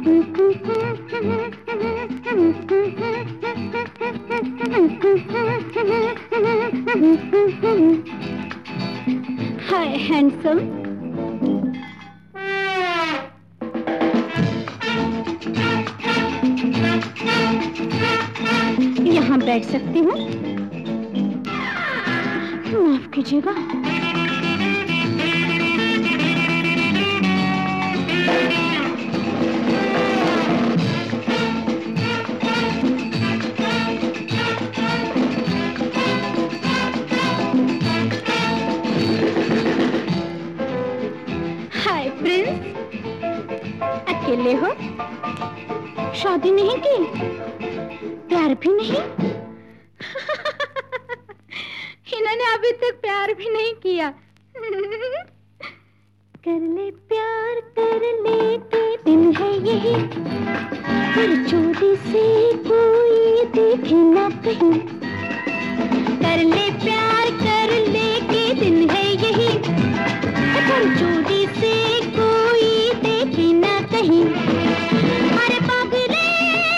हाय handsome. यहाँ बैठ सकती हूँ? माफ कीजिएगा। हाय प्रिंस, अकेले हो? शादी नहीं की? प्यार भी नहीं? इन्होंने अभी तक प्यार भी नहीं किया। कर ले प्यार कर ले के दिन है यही, पर चोरी से कोई देखे ना कहीं। कर ले प्यार कर ले के दिन है यही, पर चोरी से कोई देखे ना कहीं। अरे पागले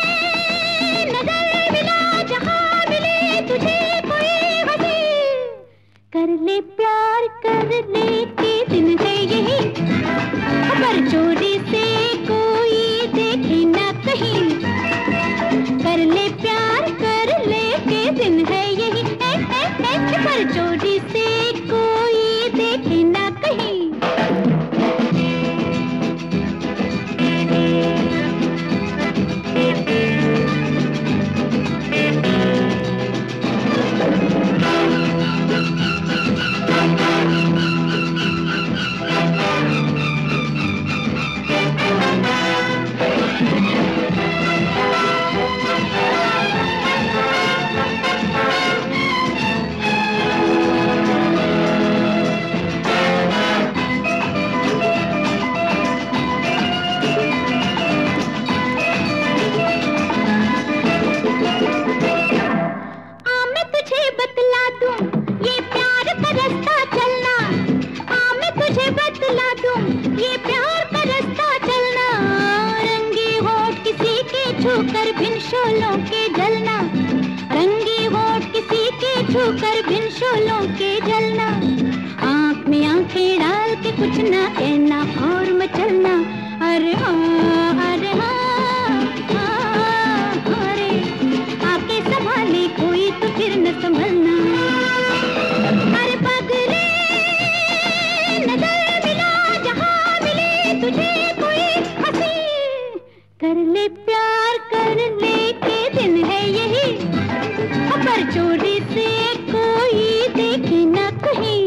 नजर मिला जहां मिले तुझे कोई हंसी। कर ले प्यार कर ले के दिन है यही, पर चोरी से कोई देखे ना कहीं। कर ले प्यार कर ले के दिन है यही, पर चोरी से कोई देखे ना कहीं। छूकर भिन शोलों के जलना, रंगी होठ किसी के छूकर भिन शोलों के जलना। आँख में आँखें डाल के कुछ ना कहना और मचलना। अरे हाँ अरे हाँ, अरे आके संभाले कोई तो फिर न संभलना। अरे पगले नजर मिला जहाँ मिले तुझे कोई हंसी। कर ले प्यार कर ले के दिन है यही, पर चोरी से कोई देखे न कहीं।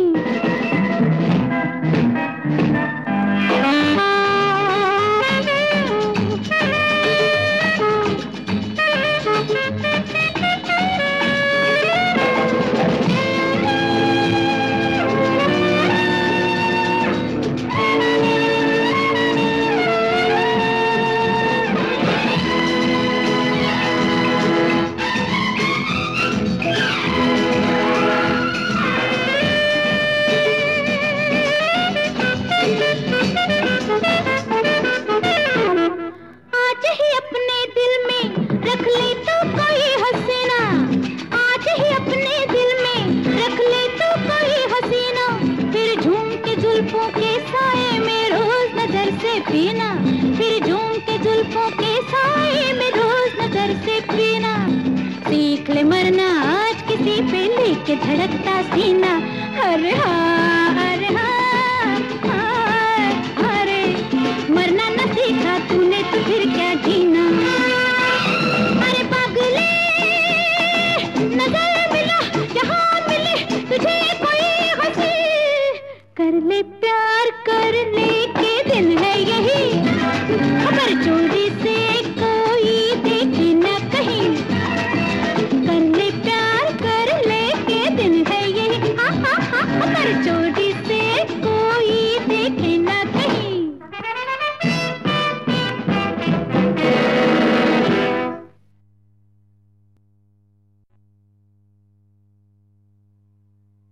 पीना फिर झूम के जुल्फों के साए में रोज नजर से पीना। सीख ले मरना आज किसी पे लेके धड़कता सीना। अरे हाँ अरे हाँ, अरे मरना न सीखा तूने तो फिर क्या जीना।